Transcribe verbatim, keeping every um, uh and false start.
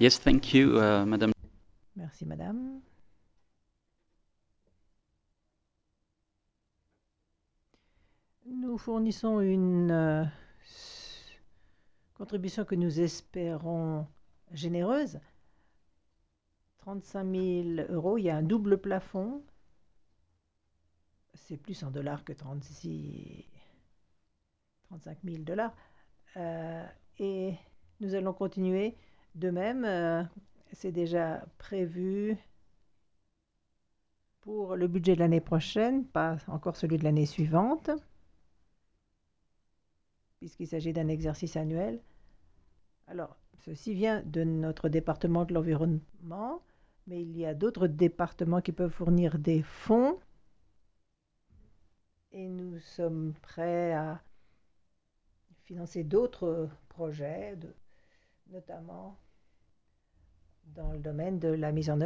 Yes, thank you, uh, Madame. Merci, madame. Nous fournissons une euh, contribution que nous espérons généreuse. trente-cinq mille euros, il y a un double plafond. C'est plus en dollars que trente-six, trente-cinq mille dollars. Euh, et nous allons continuer de même. Euh, c'est déjà prévu pour le budget de l'année prochaine, pas encore celui de l'année suivante, puisqu'il s'agit d'un exercice annuel. Alors, ceci vient de notre département de l'environnement, mais il y a d'autres départements qui peuvent fournir des fonds et nous sommes prêts à financer d'autres projets, de- notamment dans le domaine de la mise en œuvre